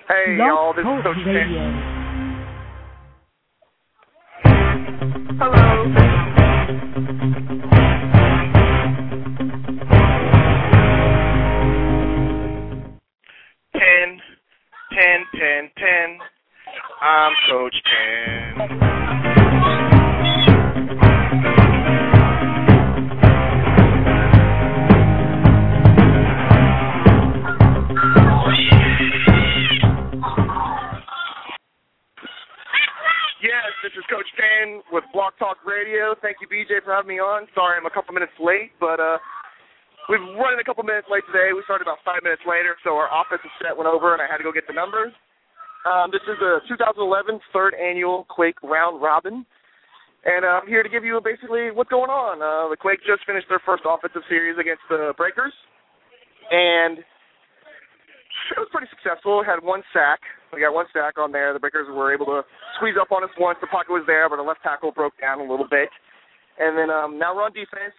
Hey, y'all, this is Coach Radio. Hello. 10. I'm Coach 10. Yes, this is Coach 10 with Block Talk Radio. Thank you, BJ, for having me on. Sorry I'm a couple minutes late, but we've running a couple minutes late today. We started about 5 minutes later, so our offensive set went over, and I had to go get the numbers. This is the 2011 third annual Quake Round Robin, and I'm here to give you basically what's going on. The Quake just finished their first offensive series against the Breakers, and it was pretty successful. Had one sack. We got one sack on there. The Breakers were able to squeeze up on us once. The pocket was there, but the left tackle broke down a little bit. And then now we're on defense.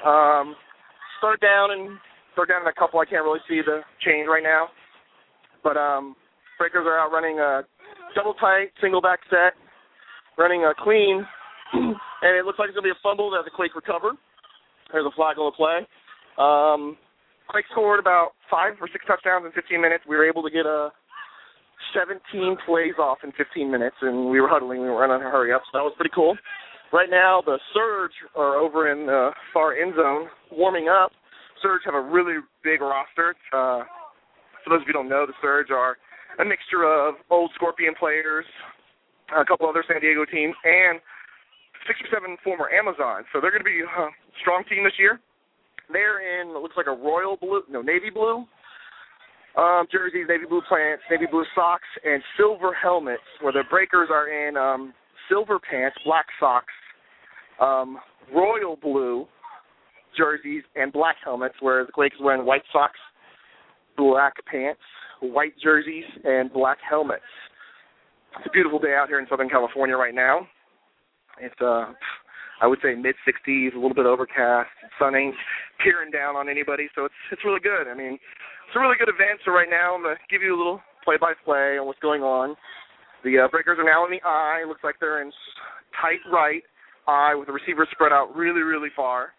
Third down in a couple. I can't really see the change right now. But Breakers are out running a double tight, single back set, running a clean, and it looks like it's going to be a fumble that the Quake recover. There's a flag on the play. Quake scored about 5 or 6 touchdowns in 15 minutes. We were able to get 17 plays off in 15 minutes, and we were huddling. We were running a hurry up, so that was pretty cool. Right now, the Surge are over in the far end zone warming up. Surge have a really big roster. For those of you who don't know, the Surge are a mixture of old Scorpion players, a couple other San Diego teams, and 6 or 7 former Amazons. So they're going to be a strong team this year. They're in, it looks like a navy blue jerseys, navy blue pants, navy blue socks, and silver helmets, where the Breakers are in silver pants, black socks, royal blue jerseys, and black helmets, where the Quakes are wearing white socks, black pants, white jerseys, and black helmets. It's a beautiful day out here in Southern California right now. It's, I would say, mid-60s, a little bit overcast. The sun ain't peering down on anybody, so it's really good. I mean, it's a really good event. So right now I'm going to give you a little play-by-play on what's going on. The Breakers are now in the I. It looks like they're in tight right I with the receivers spread out really, really far.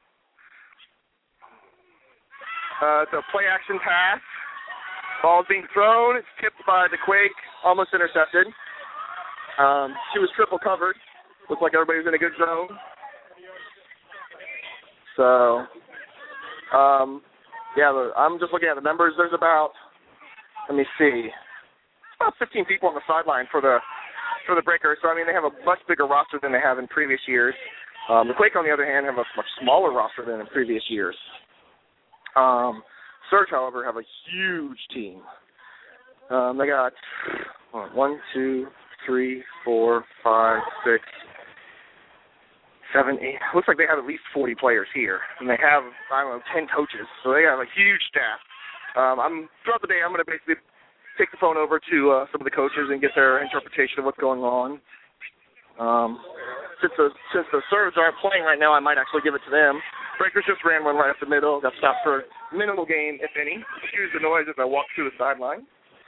It's a play-action pass. Ball's being thrown. It's tipped by the Quake, almost intercepted. She was triple covered. Looks like everybody's in a good zone. So, I'm just looking at the numbers. There's about, about 15 people on the sideline for the Breakers. So, I mean, they have a much bigger roster than they have in previous years. The Quake, on the other hand, have a much smaller roster than in previous years. Surge, however, have a huge team. They got 1, 2, 3, 4, 5, 6, 7, 8. Looks like they have at least 40 players here, and they have 10 coaches. So they have a huge staff. Throughout the day, I'm going to basically take the phone over to some of the coaches and get their interpretation of what's going on. Since the Surge aren't playing right now, I might actually give it to them. Breakers just ran one right up the middle. Got stopped for minimal gain, if any. Excuse the noise as I walk through the sideline.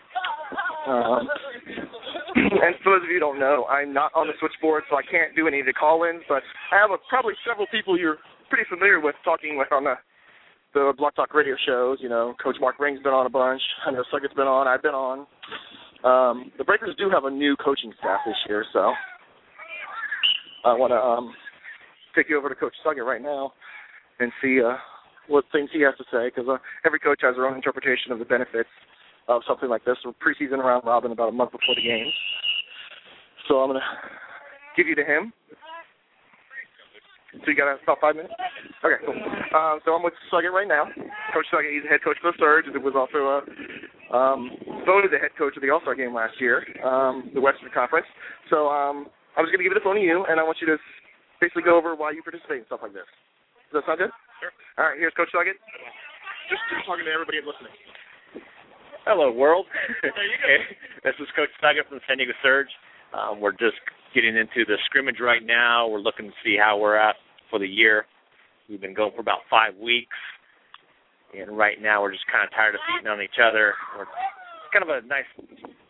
And for those of you who don't know, I'm not on the switchboard, so I can't do any of the call-ins, but I have probably several people you're pretty familiar with talking with on the Block Talk radio shows. You know, Coach Mark Ring's been on a bunch. I know Suggett's been on. I've been on. The Breakers do have a new coaching staff this year, so I want to take you over to Coach Suggett right now and see what things he has to say, because every coach has their own interpretation of the benefits of something like this, or preseason round robin about a month before the game. So I'm going to give you to him. So you got about 5 minutes? Okay, cool. So I'm with Suggett right now. Coach Suggett, he's the head coach of the Surge, and was also voted the head coach of the All-Star game last year, the Western Conference. So I'm just going to give it the phone to you, and I want you to basically go over why you participate in stuff like this. Does that sound good? Sure. All right, here's Coach Suggett. Just talking to everybody and listening. Hello, world. There you go. This is Coach Suggett from the San Diego Surge. We're just getting into the scrimmage right now. We're looking to see how we're at for the year. We've been going for about 5 weeks, and right now we're just kind of tired of beating on each other. It's kind of a nice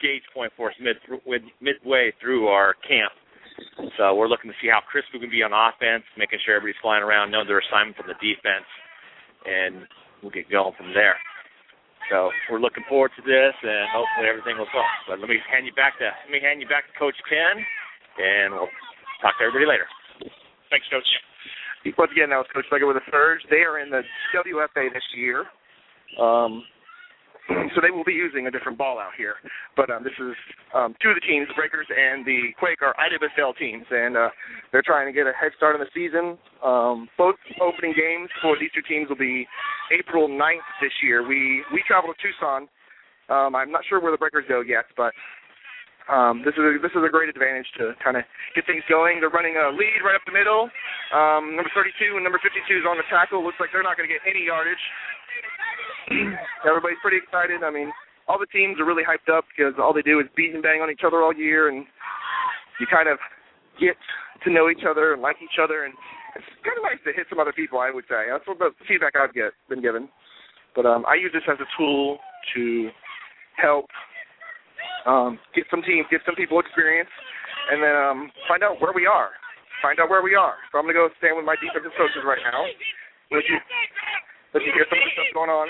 gauge point for us midway through our camp. So we're looking to see how crisp we can be on offense, making sure everybody's flying around, knowing their assignment from the defense, and we'll get going from there. So we're looking forward to this, and hopefully everything will go. But let me hand you back to Coach Ken, and we'll talk to everybody later. Thanks, Coach. Once again, that was Coach Becker with the Surge. They are in the WFA this year. So they will be using a different ball out here. But this is two of the teams, the Breakers and the Quake, are IWSL teams, and they're trying to get a head start on the season. Both opening games for these two teams will be April 9th this year. We travel to Tucson. I'm not sure where the Breakers go yet, but this is a great advantage to kind of get things going. They're running a lead right up the middle. Number 32 and number 52 is on the tackle. Looks like they're not going to get any yardage. Everybody's pretty excited. I mean, all the teams are really hyped up because all they do is beat and bang on each other all year, and you kind of get to know each other and like each other, and it's kind of nice to hit some other people, I would say. That's what the feedback I've been given. But I use this as a tool to help get some people experience, and then find out where we are. So I'm going to go stand with my defensive coaches right now. Let you hear some of the stuff going on.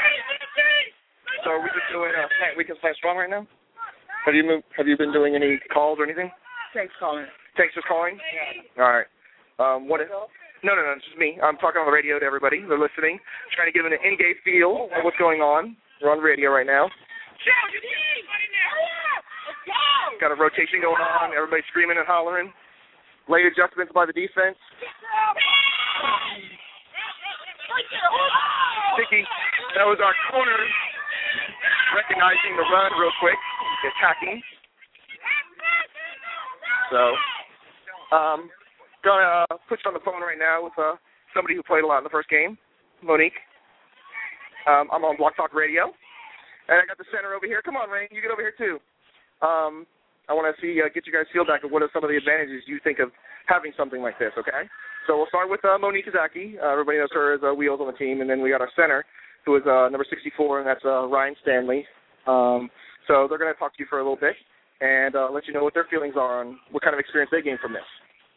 So are we just doing We Can Stand Strong right now? Have you been doing any calls or anything? Thanks calling. Thanks for calling? Yeah. All right. No, it's just me. I'm talking on the radio to everybody. They're listening, trying to give them an in-game feel of what's going on. We're on radio right now. Got a rotation going on. Everybody screaming and hollering. Late adjustments by the defense. Sticky. That was our corner recognizing the run real quick, attacking. So, gonna put you on the phone right now with somebody who played a lot in the first game, Monique. I'm on Block Talk Radio, and I got the center over here. Come on, Rain, you get over here too. I want to get you guys feel back of what are some of the advantages you think of having something like this, okay? So we'll start with Monique Kazaki. Everybody knows her as Wheels on the team, and then we got our center, who is number 64, and that's Ryan Stanley. So they're going to talk to you for a little bit and let you know what their feelings are and what kind of experience they gained from this.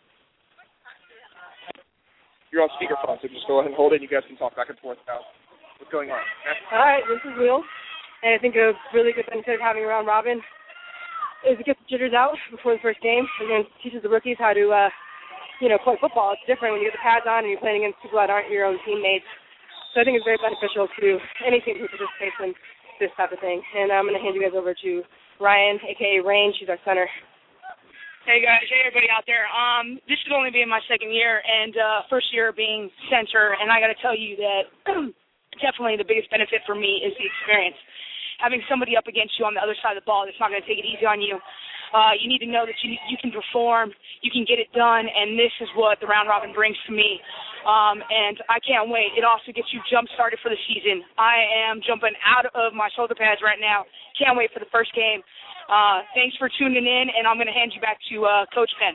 You're on speakerphone, so just go ahead and hold it, and you guys can talk back and forth about what's going on. Okay? All right, this is Wheels, and I think a really good benefit of having a round robin is to get the jitters out before the first game, and then teaches the rookies how to play football. It's different when you get the pads on and you're playing against people that aren't your own teammates. So I think it's very beneficial to any team who participates in this type of thing. And I'm going to hand you guys over to Ryan, a.k.a. Rain. She's our center. Hey, guys. Hey, everybody out there. This should only be my second year and first year being center, and I got to tell you that definitely the biggest benefit for me is the experience. Having somebody up against you on the other side of the ball that's not going to take it easy on you. You need to know that you can perform, you can get it done, and this is what the round robin brings to me. And I can't wait. It also gets you jump-started for the season. I am jumping out of my shoulder pads right now. Can't wait for the first game. Thanks for tuning in, and I'm going to hand you back to Coach Penn.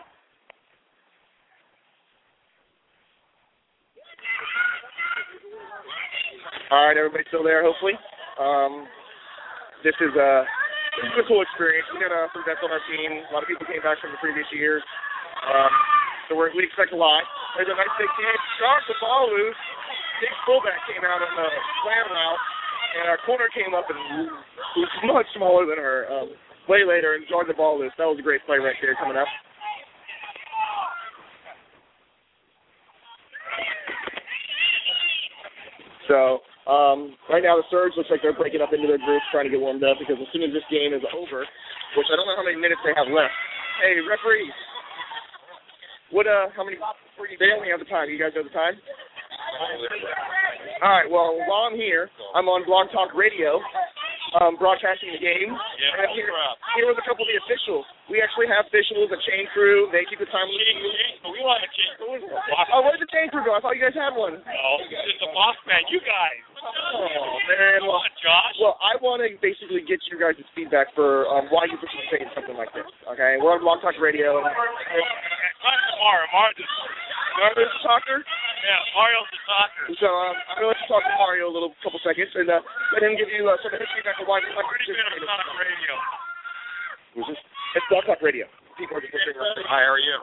All right, everybody still there, hopefully? This is a cool experience. We got some vets on our team. A lot of people came back from the previous years. So we expect a lot. There's a nice big kid. Shot the ball loose. Big fullback came out on the slam route, and our corner came up and was much smaller than her. Way later and jogged the ball loose. That was a great play right there coming up. So right now the Surge looks like they're breaking up into their groups, trying to get warmed up, because as soon as this game is over, which I don't know how many minutes they have left. Hey, referees, how many? They only have the time. You guys know the time? All right. Well, while I'm here, I'm on Blog Talk Radio, broadcasting the game. Yeah, and here was a couple of the officials. We actually have officials, a chain crew. They keep the time. We want a chain crew. Oh, where'd the chain crew go? I thought you guys had one. No, it's the boss man. You guys. Oh, man. Come on, Josh. Well, I want to basically get you guys' feedback for why you participate in something like this. Okay? We're on Blog Talk Radio. Mario's the talker? Yeah, Mario's the talker. So I'm going to let you talk to Mario a couple seconds and let him give you some of his feedback on why you like to participate in radio. Who's this? It's Blog Talk Radio. People are just listening. Hi, how are you?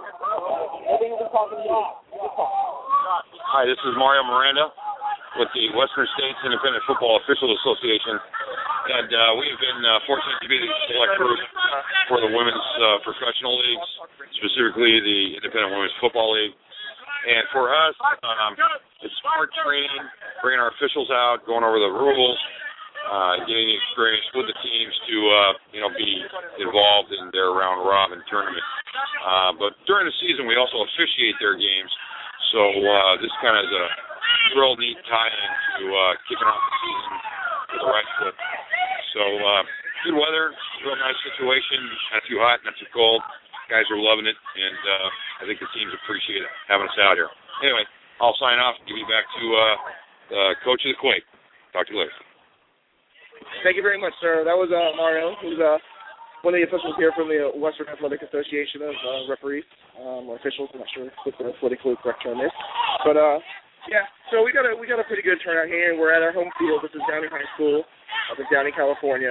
Hi, this is Mario Miranda with the Western States Independent Football Officials Association, and we have been fortunate to be the select group for the women's professional leagues, specifically the Independent Women's Football League. And for us, it's smart training, bringing our officials out, going over the rules, getting the experience with the teams to be involved in their round-robin tournament. But during the season, we also officiate their games, so this kind of is a real neat tie-in to kicking off the season with the right foot. So good weather, real nice situation, not too hot, not too cold. Guys are loving it, and I think the teams appreciate having us out here. Anyway, I'll sign off and give you back to the coach of the Quake. Talk to you later. Thank you very much, sir. That was Mario, who's one of the officials here from the Western Athletic Association of referees, or officials. I'm not sure what the politically correct term is. But, yeah, so we got a pretty good turnout here. We're at our home field. This is Downey High School up in Downey, California.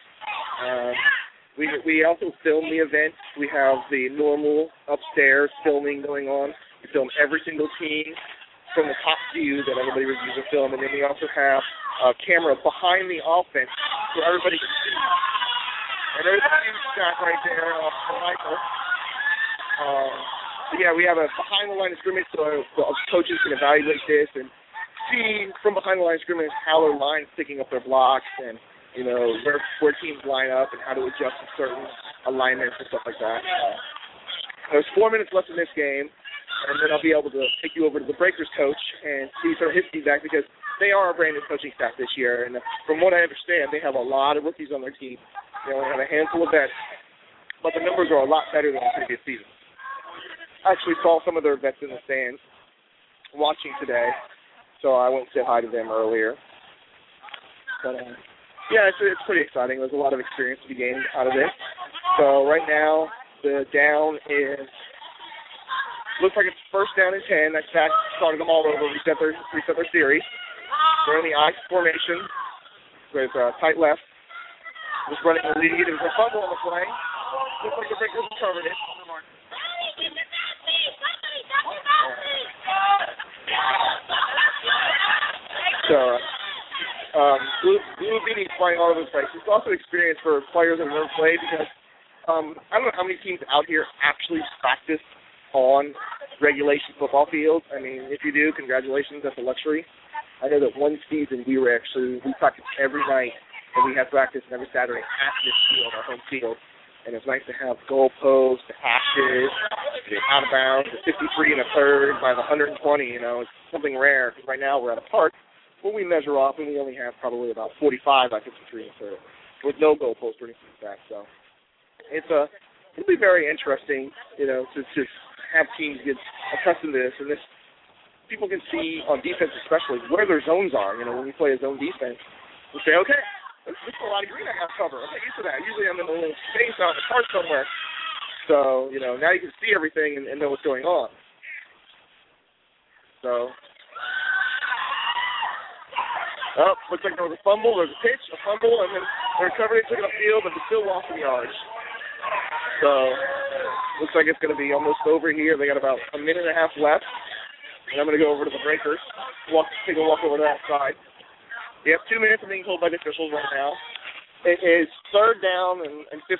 We also film the event. We have the normal upstairs filming going on. We film every single team from the top view that everybody reviews the film, and then we also have a camera behind the offense so everybody can see. And there's a huge shot right there from Michael. Yeah, we have a behind the line of scrimmage so the coaches can evaluate this and see from behind the line of scrimmage how their line's picking up their blocks and where teams line up and how to adjust to certain alignments and stuff like that. There's 4 minutes left in this game, and then I'll be able to take you over to the Breakers coach and see sort of his feedback because they are a brand new coaching staff this year, and from what I understand, they have a lot of rookies on their team. They only have a handful of vets, but the numbers are a lot better than the previous season. I actually saw some of their vets in the stands watching today, so I went and said hi to them earlier. But, yeah, it's pretty exciting. There's a lot of experience to be gained out of this. So right now, the down looks like it's first down and 10. That's started them all over, reset their series. They're in the I formation with tight left. Just running the lead. There's a fumble on the play. Looks like the Breakers covered it. So, Blue Beanie's flying all over the place. It's also an experience for players that have never played because I don't know how many teams out here actually practice on regulation football fields. I mean, if you do, congratulations, that's a luxury. I know that one season we practiced every night, and we had practice every Saturday at this field, our home field. And it's nice to have goalposts, the hashes, the out of bounds, the 53 1/3 by the 120. It's something rare because right now we're at a park. When we measure off, and we only have probably about 45 by 53 1/3 with no goalpost or anything like that. So it'll be very interesting, to have teams get accustomed to this. And this, people can see on defense especially where their zones are. When we play a zone defense, we say, okay, this is a lot of green I have cover. I'm not used to that. Usually I'm in a little space out in the park somewhere. So, now you can see everything and know what's going on. So... looks like there was a fumble, there's a pitch, a fumble, and then they're recovered, took it upfield, but they still lost some yards. So, looks like it's going to be almost over here. They got about a minute and a half left, and I'm going to go over to the Breakers, take a walk over to that side. We have 2 minutes of being told by the officials right now. It is third down and 15.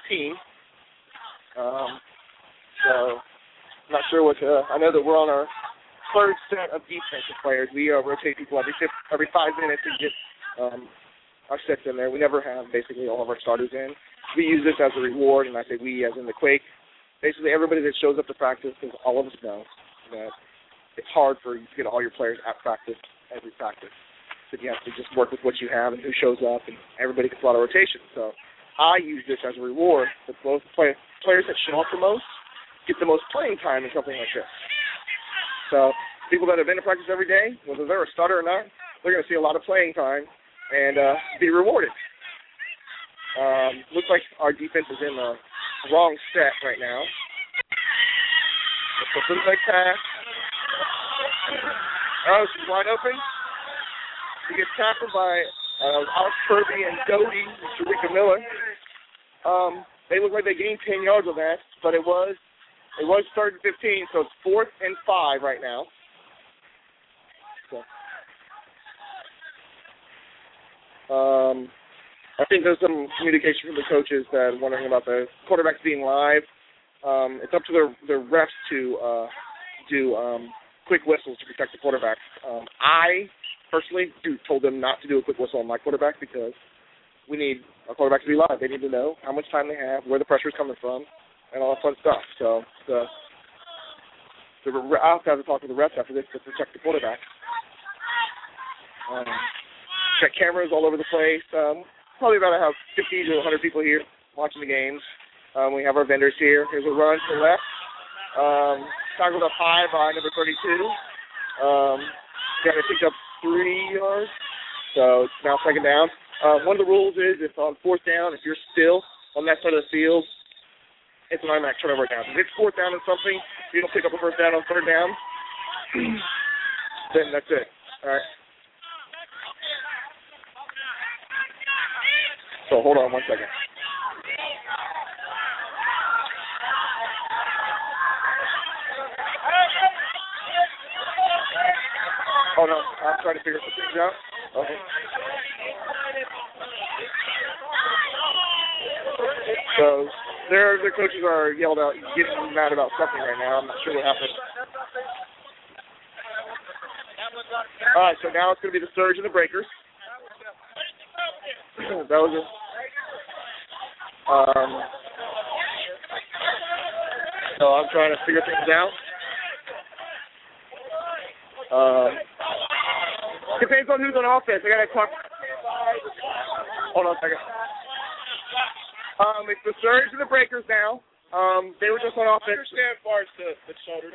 So, I'm not sure what I know that we're on our third set of defensive players. We rotate people every 5 minutes to get our sets in there. We never have basically all of our starters in. We use this as a reward, and I say we as in the Quake. Basically everybody that shows up to practice, because all of us know that it's hard for you to get all your players at practice every practice. So you have to just work with what you have and who shows up, and everybody gets a lot of rotation. So I use this as a reward that both players that show up the most get the most playing time in something like this. So people that have been to practice every day, whether they're a starter or not, they're going to see a lot of playing time and be rewarded. Looks like our defense is in the wrong set right now. Let's go for the big pass. Oh, she's wide open. She gets tackled by Alex Kirby and Doty and Sharika Miller. They look like they gained 10 yards on that, but it was 3rd and 15, so it's 4th and 5 right now. So, I think there's some communication from the coaches that are wondering about the quarterbacks being live. It's up to the refs to do quick whistles to protect the quarterback. I personally told them not to do a quick whistle on my quarterback because we need our quarterback to be live. They need to know how much time they have, where the pressure is coming from, and all that fun stuff. So I'll have to talk to the refs after this to protect the quarterback. Got cameras all over the place. Probably about to have 50 to 100 people here watching the games. We have our vendors here. Here's a run to the left. Tackled up high by number 32. Got it picked up 3 yards. So it's now 2nd down. One of the rules is if on 4th down, if you're still on that side of the field, it's an automatic turnover down. If it's 4th down and something, if you don't pick up a 1st down on 3rd down, then that's it. All right. So hold on 1 second. Oh, no, I'm trying to figure some things out. Okay. So their coaches are yelled out, getting mad about something right now. I'm not sure what happened. All right, so now it's going to be the Surge and the Breakers. That was it. So I'm trying to figure things out. Depends on who's on offense. I gotta talk. Hold on a second. It's the Surge and the Breakers now. They were just on offense. I understand as far as the shoulder.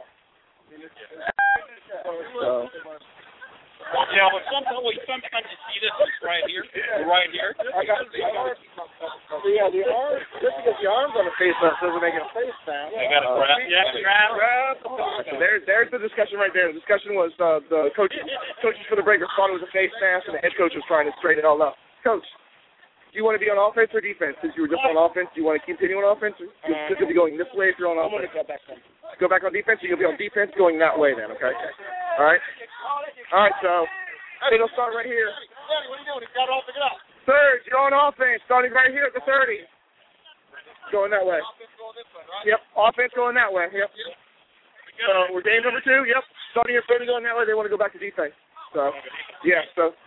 Yeah, but sometimes you see this right here. Right here. I got the arms. Yeah, the arms. Just because the arms on the face mask doesn't make it a face mask. I got to grab. So there's the discussion right there. The discussion was the coaches for the Breakers thought it was a face mask, and the head coach was trying to straighten it all up. Coach, do you want to be on offense or defense? Since you were just on offense, do you want to continue on offense? You're just going to be going this way if you're on offense. I'm going to go back on defense, so you'll be on defense going that way then, okay? All right? All right, so it'll start right here. What are you doing? He's got it all figured out. Surge, you're on offense, starting right here at the 30. Going that way. Offense going this way, right? Yep, offense going that way. Yep. So we're game number 2. Yep, starting at 30 going that way. They want to go back to defense. So, yeah,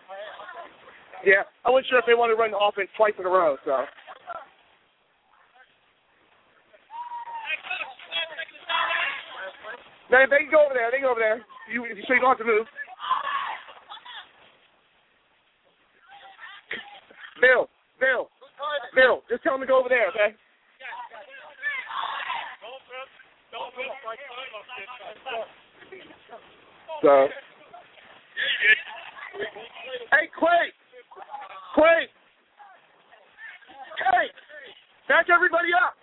I wasn't sure if they wanted to run the offense twice in a row, so. No, they can go over there. They can go over there. So you don't have to move. Bill, just tell him to go over there, okay? So. Hey, Quay! Hey! Back everybody up!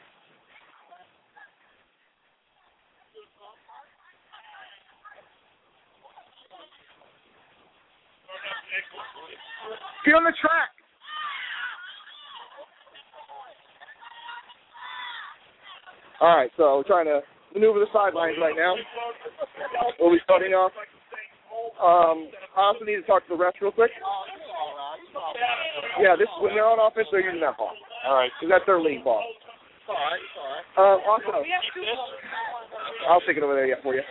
Get on the track! All right, so we're trying to maneuver the sidelines right now. We'll be starting off. I also need to talk to the refs real quick. Yeah, this when they're on offense, they're using that ball. All right, because that's their league ball. All right. Also, I'll take it over there for you.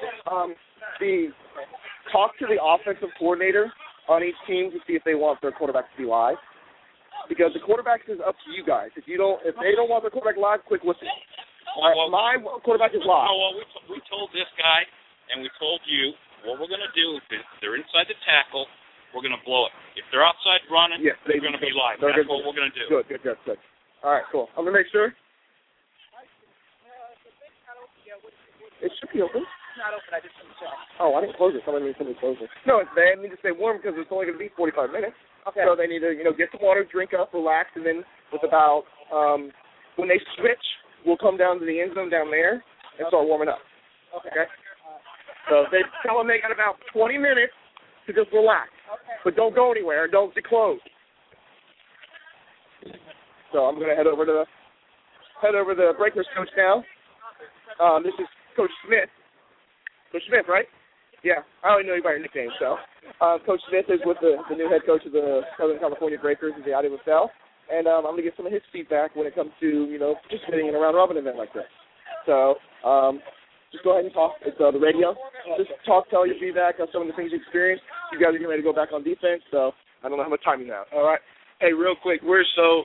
Talk to the offensive coordinator on each team to see if they want their quarterback to be live. Because the quarterback is up to you guys. If they don't want their quarterback live, quick listen. My quarterback is live. Well, we told this guy, and we told you, what we're going to do is if they're inside the tackle, we're going to blow it. If they're outside running, they're going to be live. That's what we're going to do. Good. All right, cool. I'm going to make sure. It should be open. It's not open. I just didn't check. Oh, I didn't close it. Somebody needs to close it. No, they need to stay warm because it's only going to be 45 minutes. Okay. So they need to, get some water, drink up, relax, and then with about when they switch, we'll come down to the end zone down there and start warming up. Okay. So they tell them they got about 20 minutes to just relax. Okay. But don't go anywhere. Don't close. So I'm going to head over to the head over the Breakers coach now. This is Coach Smith. Coach Smith, right? Yeah, I only know you by your nickname, so. Coach Smith is with the new head coach of the Southern California Breakers in the Iowa Cell, and I'm going to get some of his feedback when it comes to, participating in a round-robin event like this. So, just go ahead and talk. It's the radio. Just tell your feedback on some of the things you experienced. You guys are getting ready to go back on defense, so I don't know how much time you have. All right. Hey, real quick, we're so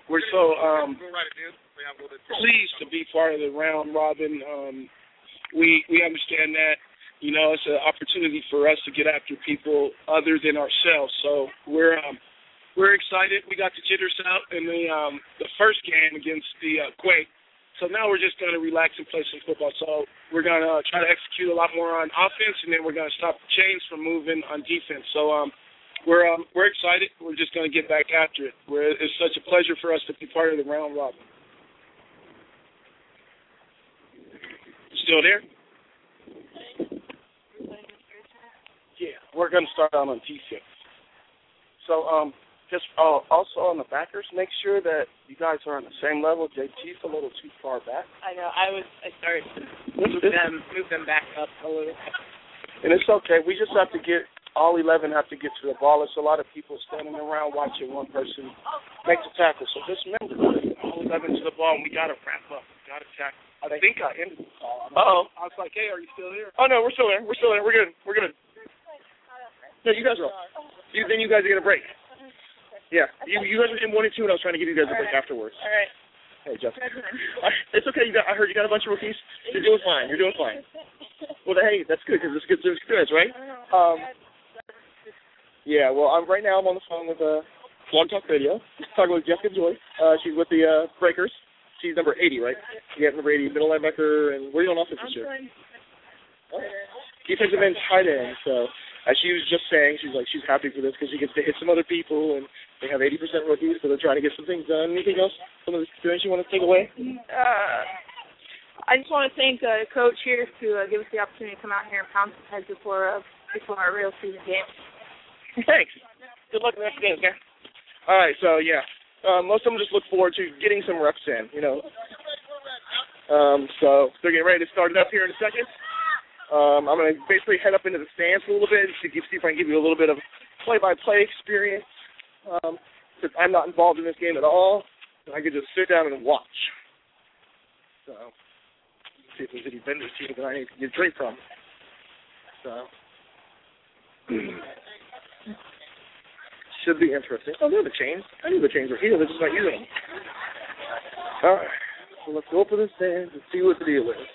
pleased to be part of the round robin. We understand that, it's an opportunity for us to get after people other than ourselves. So we're excited. We got the jitters out in the first game against the Quake. So now we're just going to relax and play some football. So we're going to try to execute a lot more on offense, and then we're going to stop the chains from moving on defense. So we're excited. We're just going to get back after it. It's such a pleasure for us to be part of the round robin. Still there? Yeah, we're going to start out on defense. So just also on the backers, make sure that you guys are on the same level. JT's a little too far back. I know. I started to move them back up a little. And it's okay. We just have to all 11 have to get to the ball. There's a lot of people standing around watching one person make the tackle. So just remember, all 11 to the ball, and we got to wrap up. Got to tackle. I think I ended the call. Uh-oh. I was like, hey, are you still here? Oh, no, we're still there. We're good. No, you guys are off. Then you guys are going to break. Yeah, you guys were in 1 and 2, and I was trying to give you guys a break afterwards. All right. Hey, Jessica. It's okay. I heard you got a bunch of rookies. You're doing fine. Well, hey, that's good because it's good experience, right? Yeah. Well, right now I'm on the phone with Blog Talk Radio. Talking with Jessica Joy. She's with the Breakers. She's number 80, right? You got number 80, middle linebacker, and where are you on offense this year? Defensive end, tight end. So, as she was just saying, she's happy for this because she gets to hit some other people, and they have 80% rookies, so they're trying to get some things done. Anything else? Some of the experience you want to take away? I just want to thank the coach here to give us the opportunity to come out here and pound some heads before our real season game. Thanks. Good luck in the next game, okay? All right, so, yeah. Most of them just look forward to getting some reps in, So they're getting ready to start it up here in a second. I'm going to basically head up into the stands a little bit to see if I can give you a little bit of play-by-play experience. Since I'm not involved in this game at all, I could just sit down and watch. So, see if there's any vendors here that I need to get a drink from. So, should be interesting. Oh, there are the chains. I knew the chains were here. They're just not using them. All right. So let's go up to the stands and see what the deal is.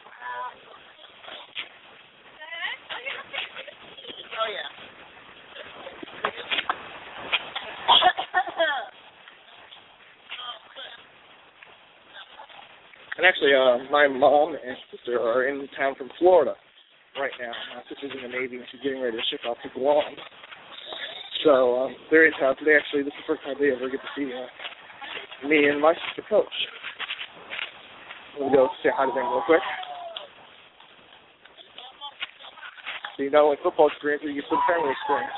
And actually, my mom and sister are in town from Florida right now. My sister's in the Navy, and she's getting ready to ship out to Guam. So they're in town today. Actually, this is the first time they ever get to see me and my sister coach. Let me go say hi to them real quick. So you not only football experience, but you get some family experience.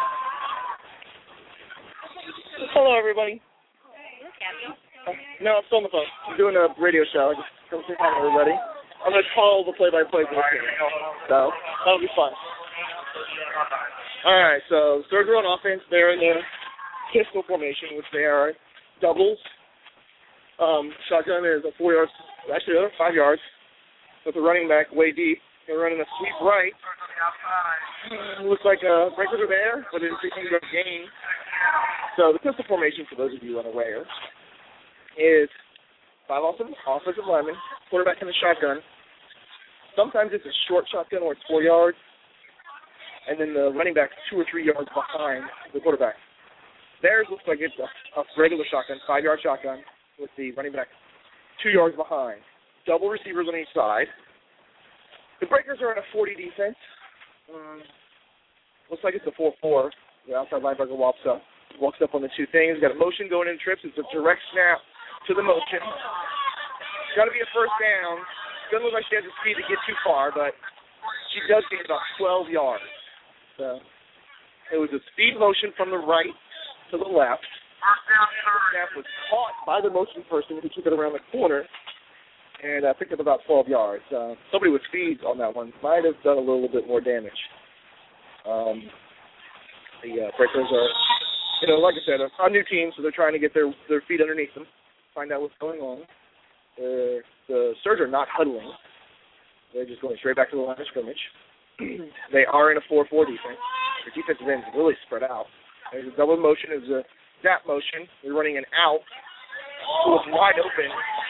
Hello, everybody. No, I'm still on the phone. I'm doing a radio show. Just come say hi to everybody. I'm going to call the play-by-play for this game. So that'll be fun. All right, so third row on offense, they're in the pistol formation, which they are doubles. Shotgun is a 4 yards, actually 5 yards, with the running back way deep. They're running a sweep right. Looks like Breakers are there, but it's increasing their gain. So the pistol formation, for those of you unaware, is 5 offensive linemen, quarterback in the shotgun. Sometimes it's a short shotgun where it's 4 yards, and then the running back 2 or 3 yards behind the quarterback. Theirs looks like it's a regular shotgun, 5-yard shotgun, with the running back 2 yards behind. Double receivers on each side. The Breakers are in a 40 defense. Looks like it's a 4-4. The outside linebacker walks up on the two things. Got a motion going in trips. It's a direct snap to the motion. Got to be a first down. Doesn't look like she has the speed to get too far, but she does get about 12 yards. So it was a speed motion from the right to the left. The snap was caught by the motion person who took it around the corner and picked up about 12 yards. Somebody with speed on that one might have done a little bit more damage. The Breakers are, like I said, a new team, so they're trying to get their feet underneath them, find out what's going on. The Surge are not huddling. They're just going straight back to the line of scrimmage. They are in a 4-4 defense. Their defensive ends really spread out. There's a double motion. There's a zap motion. They're running an out. It was wide open.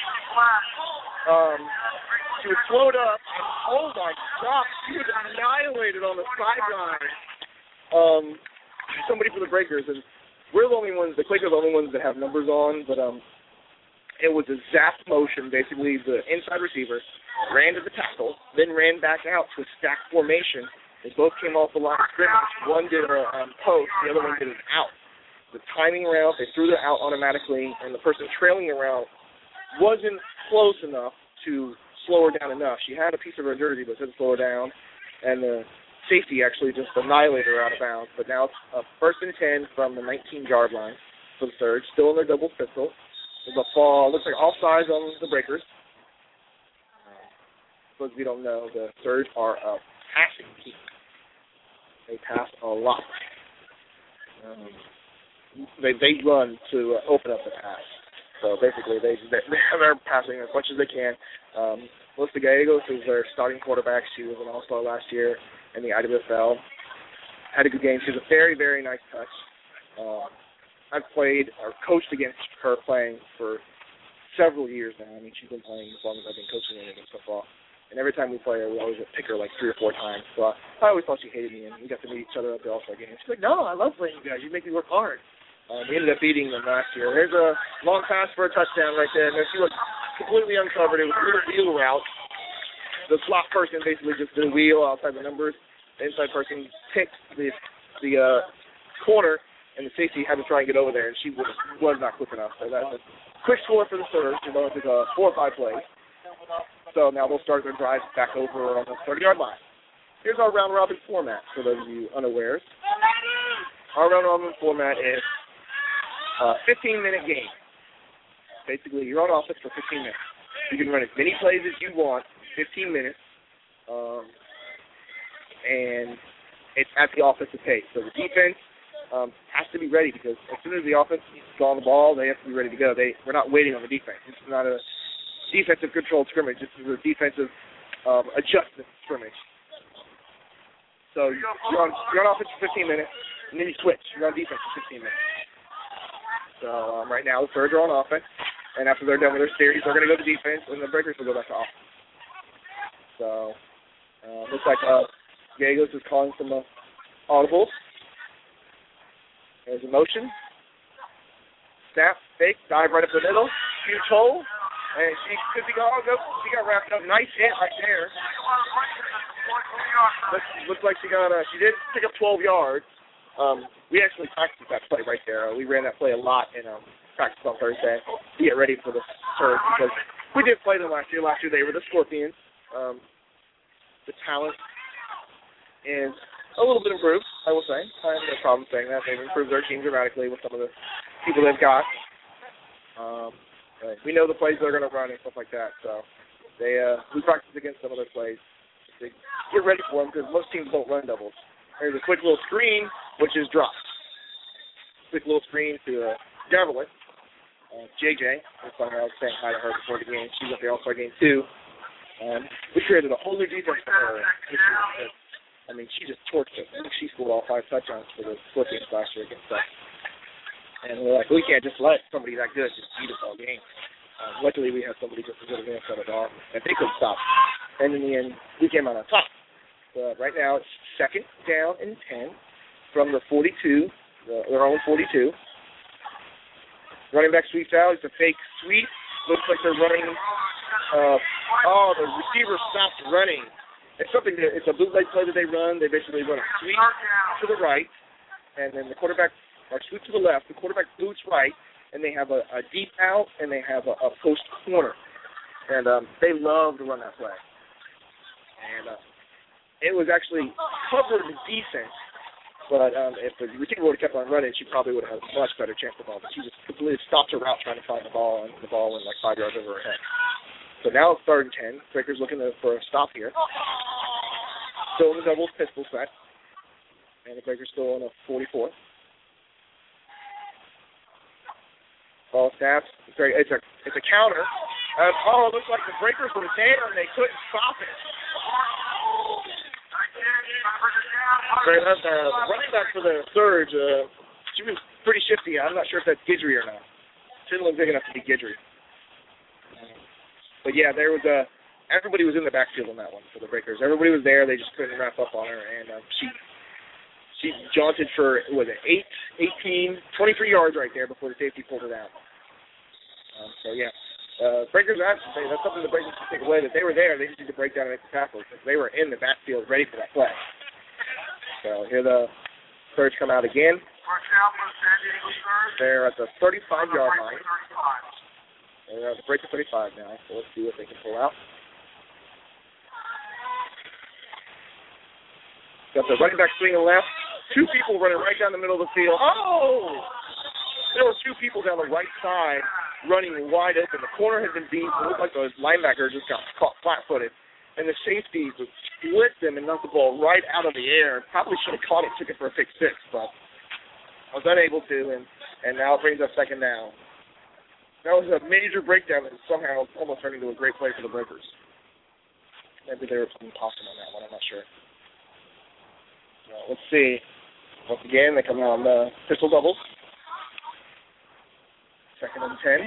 She was slowed up. And, oh, my God. She was annihilated on the sideline. Somebody for the Breakers. And we're the only ones, the Quakers are the only ones that have numbers on. But it was a zap motion. Basically, the inside receiver ran to the tackle, then ran back out to a stack formation. They both came off the line of scrimmage. One did a post, the other one did an out. The timing route, they threw the out automatically, and the person trailing the route wasn't close enough to slow her down enough. She had a piece of her jersey, but didn't slow her down, and the safety actually just annihilated her out of bounds. But now it's a 1st and 10 from the 19-yard line for the Surge, still in their double pistol. There's a fall, looks like offsides on the Breakers. For those of you who don't know, the Surge are a passing team. They pass a lot. They run to open up the pass. So basically, they're passing as much as they can. Melissa Gallegos is their starting quarterback. She was an all-star last year in the IWFL. Had a good game. She was a very, very nice touch. I've played or coached against her playing for several years now. I mean, she's been playing as long as I've been coaching women's football. And every time we play her, we always pick her like 3 or 4 times. So I always thought she hated me, and we got to meet each other at the All-Star game. She's like, no, I love playing you guys. You make me work hard. We ended up beating them last year. There's a long pass for a touchdown right there. And she was completely uncovered. It was a little wheel route. The slot person basically just did a wheel outside the numbers. The inside person picked the corner, and the safety had to try and get over there, and she was not quick enough. So that's a quick score for the Surge. They're going to 4 or 5 plays. So now they'll start their drive back over on the 30-yard line. Here's our round-robin format for those of you unawares. Our round-robin format is a 15-minute game. Basically, you're on offense for 15 minutes. You can run as many plays as you want, 15 minutes, and it's at the offensive pace. So the defense has to be ready because as soon as the offense is on the ball, they have to be ready to go. We're not waiting on the defense. This is not a defensive controlled scrimmage. This is a defensive adjustment scrimmage. So you're on offense for 15 minutes, and then you switch. You're on defense for 15 minutes. So right now the Surge are on offense, and after they're done with their series, they're going to go to defense, and the Breakers will go back to offense. So looks like Gallegos is calling some audibles. There's a motion. Snap, fake, dive right up the middle, huge hole. And she could be gone. She got wrapped up. Nice hit right there. Looks like she did pick up 12 yards. We actually practiced that play right there. We ran that play a lot in practice on Thursday to get ready for the Surge because we did play them last year. Last year they were the Scorpions. The talent is a little bit improved, I will say. I have no problem saying that. They've improved their team dramatically with some of the people they've got. We know the plays they're going to run and stuff like that, so we practice against some of their plays to get ready for them because most teams don't run doubles. There's a quick little screen, which is dropped. Quick little screen to Devlin. JJ, that's why I was saying hi to her before the game. She's at the All-Star game, too. We created a whole new defense for her. I mean, she just torched us. I think she scored all 5 touchdowns for the Scorpions last year against us. And we're like, we can't just let somebody that good just beat us all game. Luckily, we had somebody just as good as us at it all, and they couldn't stop. And in the end, we came out on top. But right now, it's 2nd down and 10 from the 42, their own 42. Running back sweeps out. It's a fake sweep. Looks like they're running. The receiver stopped running. It's a bootleg play that they run. They basically run a sweep to the right, and then the quarterback. Or sweep to the left, the quarterback boots right, and they have a deep out, and they have a post corner. And they love to run that play. And it was actually covered decent, but if the receiver would have kept on running, she probably would have had a much better chance of the ball. But she just completely stopped her route trying to find the ball, and the ball went like 5 yards over her head. So now it's 3rd and 10. Breakers looking for a stop here. Still in the double pistol set. And the Breakers still on a 44. Ball snaps. It's a counter. It looks like the Breakers were there and they couldn't stop it. The running back for the Surge, she was pretty shifty. I'm not sure if that's Guidry or not. She didn't look big enough to be Guidry. But yeah, there was everybody was in the backfield on that one for the Breakers. Everybody was there. They just couldn't wrap up on her, and she jaunted for 23 yards right there before the safety pulled her down. Breakers, that's something the Breakers can take away, that they were there. They just need to break down and make the tackle because they were in the backfield ready for that play. So here the Surge come out again. They're at the 35-yard line. They're at the break of 35 now, so let's see what they can pull out. Got the running back swinging left. 2 people running right down the middle of the field. Oh! There were 2 people down the right side running wide open. The corner had been beat. It looked like the linebacker just got caught flat-footed. And the safety split them and knocked the ball right out of the air. Probably should have caught it, took it for a pick 6, but I was unable to, and now it brings up 2nd down. That was a major breakdown that somehow almost turned into a great play for the Breakers. Maybe there was some tossing on that one, I'm not sure. Let's see. Once again, they come out on the pistol doubles. 2nd and 10.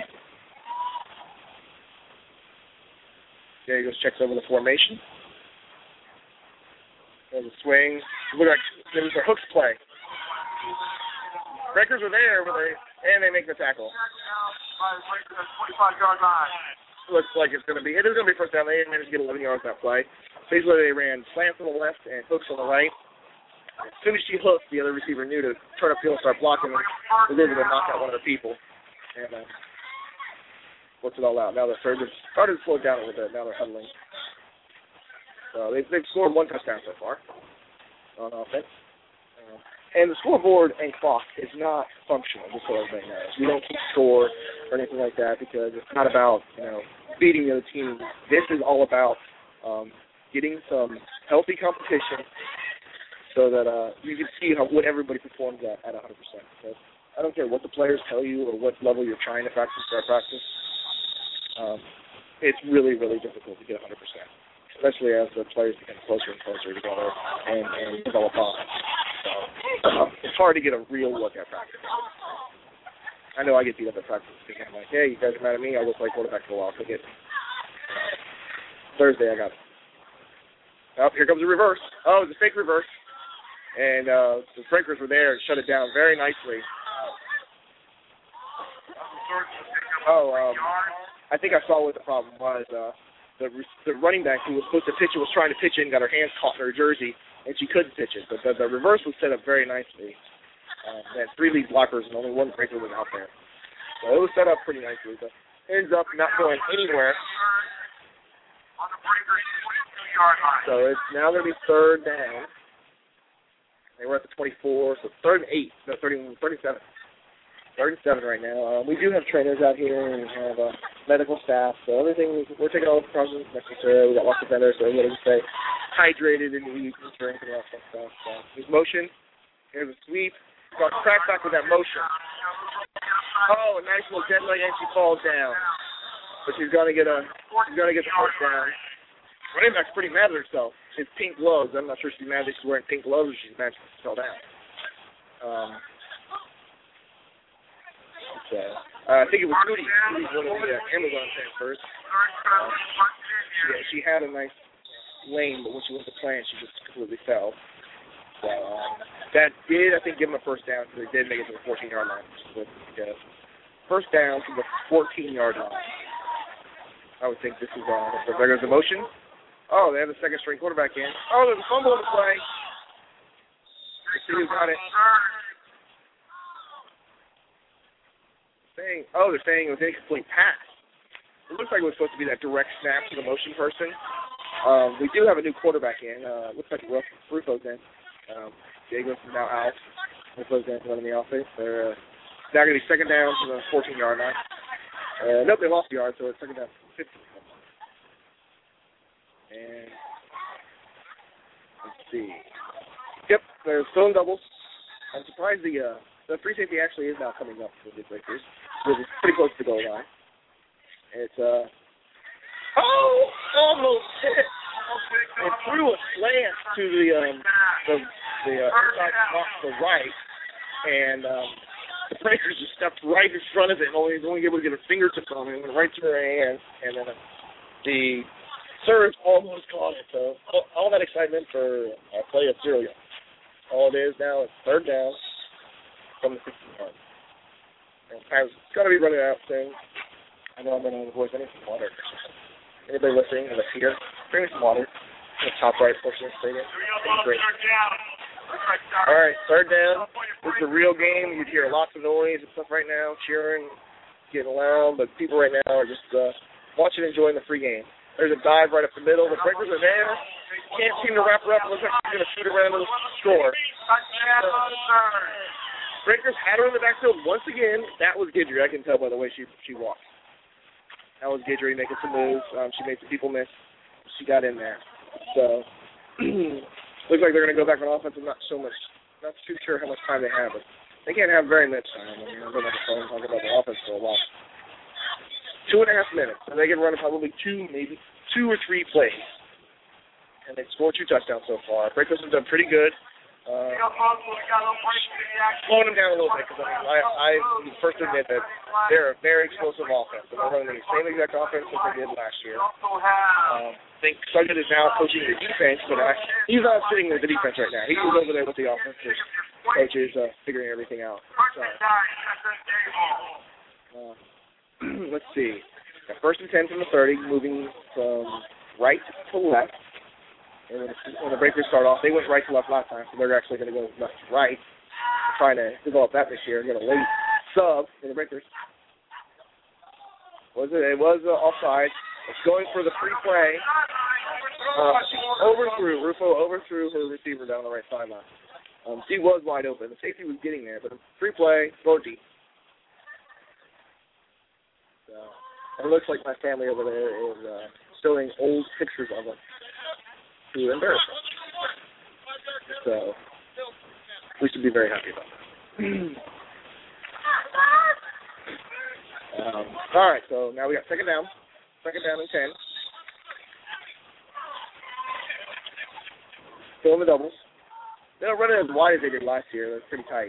There he goes, checks over the formation. There's a swing. It looked like it was a hooks play. Breakers were there, and they make the tackle. 25-yard line. Looks like it is going to be 1st down. They managed to get 11 yards on that play. Basically, they ran slants on the left and hooks on the right. As soon as she hooked, the other receiver knew to turn upfield and start blocking, and was able to knock out one of the people. And worked it all out. Now the Surge have started to slow down a little bit. Now they're huddling. So they've scored 1 touchdown so far on offense. And the scoreboard and clock is not functional, just so everybody knows. We don't keep score or anything like that because it's not about beating the other team. This is all about getting some healthy competition so that you can see what everybody performs at 100%. So I don't care what the players tell you or what level you're trying to practice. It's really, really difficult to get 100%, especially as the players become closer and closer together and develop on. So it's hard to get a real look at practice. I know I get beat up at practice because I'm like, hey, you guys are mad at me. I look like quarterback for a while. So Thursday, I got it. Oh, here comes a reverse. Oh, it's a fake reverse. And the Breakers were there and shut it down very nicely. I think I saw what the problem was. The running back who was supposed to pitch it was trying to pitch it and got her hands caught in her jersey, and she couldn't pitch it. But the reverse was set up very nicely. They had 3 lead blockers and only 1 Breaker was out there. So it was set up pretty nicely. But ends up not going anywhere. So it's now going to be 3rd down. They were at the 24, so 3rd and 8. No, 37. 3rd and 7 right now. We do have trainers out here and we have medical staff, so everything, we're taking all the precautions necessary. We got lots of vendors, so we're going to stay hydrated and eat and drink and all that stuff. So here's motion. Here's a sweep. Got cracked back with that motion. Oh, a nice little dead leg, and she falls down. But she's going to get the 1st down. Running back's pretty mad at herself. She's pink gloves. I'm not sure if she's mad that she's wearing pink gloves or she's mad she fell down. I think it was Moody. Moody's one of the Amazon transfers. She had a nice lane, but when she went to plan, she just completely fell. So that did, I think, give them a 1st down, because they did make it to the 14-yard line. But, 1st down to the 14-yard line. I would think this is there's a motion. Oh, they have the 2nd-string quarterback in. Oh, there's a fumble on the play. Let's see who got it. They're saying it was an incomplete pass. It looks like it was supposed to be that direct snap to the motion person. We do have a new quarterback in. Looks like Rufo's in. Diego's now out. Rufo's in running the offense. They're now going to be 2nd down to the 14-yard line. Nope, they lost the yard, so it's 2nd down to the 15. And let's see. Yep, they're still in doubles. I'm surprised the free safety actually is now coming up for the Breakers. It's pretty close to the goal line. It's almost hit. It threw a slant to the inside box to the right, and the Breakers just stepped right in front of it, and only able to get a fingertip on it, and went right to her hands, and then the serve almost caught it. So all that excitement for a play of 0 yards. All it is now is third down from the 16 yard. And I've got to be running out soon. I know I'm running out of voice. I need some water. Anybody listening in the theater, bring me some water. In the top right portion of the stadium. Great. All right, third down. This is a real game. You hear lots of noise and stuff right now, cheering, getting loud, but people right now are just watching and enjoying the free game. There's a dive right up the middle. The Breakers are there. Can't seem to wrap her up. Looks like she's going to shoot around and score. Breakers had her in the backfield once again. That was Guidry. I can tell by the way she walked. That was Guidry making some moves. She made some people miss. She got in there. So looks like they're going to go back on offense. I'm not too sure how much time they have, but they can't have very much time. I mean, I'm going to talk about the offense for a while. 2.5 minutes, and they can run probably maybe two or three plays. And they've scored 2 touchdowns so far. Breakers have done pretty good. Slowing them down a little bit, because I first admit that they're a very explosive offense. And they're running the same exact offense that they did last year. I think Sugden is now coaching the defense, but he's not sitting with the defense right now. He's over there with the offensive coaches figuring everything out. So, let's see. Got 1st and 10 from the 30, moving from right to left. And when the Breakers start off, they went right to left last time, so they're actually going to go left to right. Trying to develop that this year. Get a late sub for the Breakers. It was offside. It's going for the free play. Rufo overthrew her receiver down the right sideline. She was wide open. The safety was getting there, but the free play, go deep. It looks like my family over there is showing old pictures of us to embarrass us. So we should be very happy about that. All right, so now we got second down and 10. Still in the doubles. They don't run it as wide as they did last year. That's pretty tight.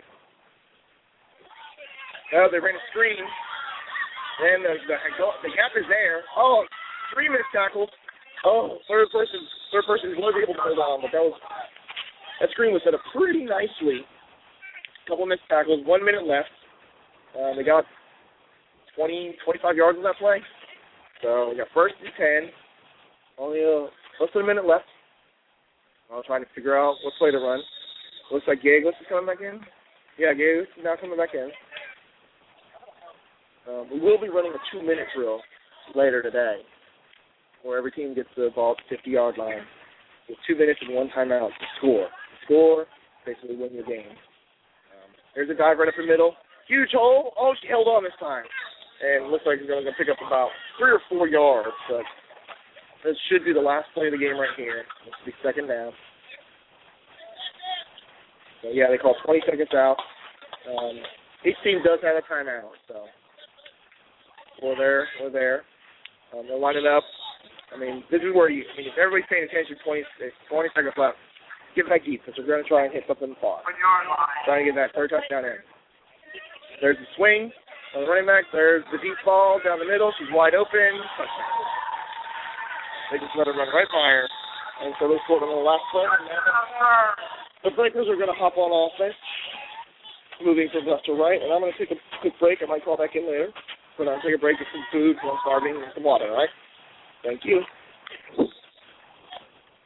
Now they ran a screen. And the gap is there. 3 missed tackles. Third person was able to hold on, but that screen was set up pretty nicely. Couple missed tackles, 1 minute left. They got 25 yards on that play. So we got 1st and 10. Only less than a minute left. I'm trying to figure out what play to run. Looks like Gagos is coming back in. Yeah, Gagos is now coming back in. We will be running a 2-minute drill later today, where every team gets the ball at the 50-yard line with 2 minutes and 1 timeout to score. Basically win your game. There's a dive right up the middle. Huge hole. She held on this time. And it looks like he's going to pick up about 3 or 4 yards. But this should be the last play of the game right here. This will be second down. So, yeah, they call 20 seconds out. Each team does have a timeout, so we're there. They'll line it up. I mean, this is where if everybody's paying attention, 20 seconds left, give it back deep, because we're going to try and hit something far. Trying to get that third touchdown in. There's the swing on the running back. There's the deep ball down the middle. She's wide open. They just let her run right by her. And so they scored on the last play. The Breakers are going to hop on offense, moving from left to right. And I'm going to take a quick break. I might call back in later. But I'll take a break, get some food, some starving, and some water, all right? Thank you.